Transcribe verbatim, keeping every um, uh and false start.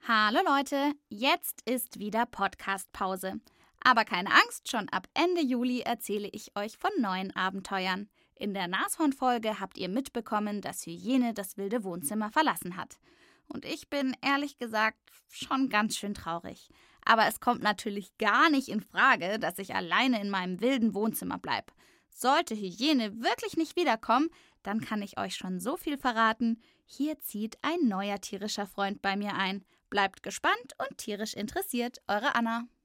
Hallo Leute, jetzt ist wieder Podcast-Pause. Aber keine Angst, schon ab Ende Juli erzähle ich euch von neuen Abenteuern. In der Nashorn-Folge habt ihr mitbekommen, dass Hyäne das wilde Wohnzimmer verlassen hat. Und ich bin, ehrlich gesagt, schon ganz schön traurig. Aber es kommt natürlich gar nicht in Frage, dass ich alleine in meinem wilden Wohnzimmer bleibe. Sollte Hyäne wirklich nicht wiederkommen, dann kann ich euch schon so viel verraten. Hier zieht ein neuer tierischer Freund bei mir ein. Bleibt gespannt und tierisch interessiert, eure Anna.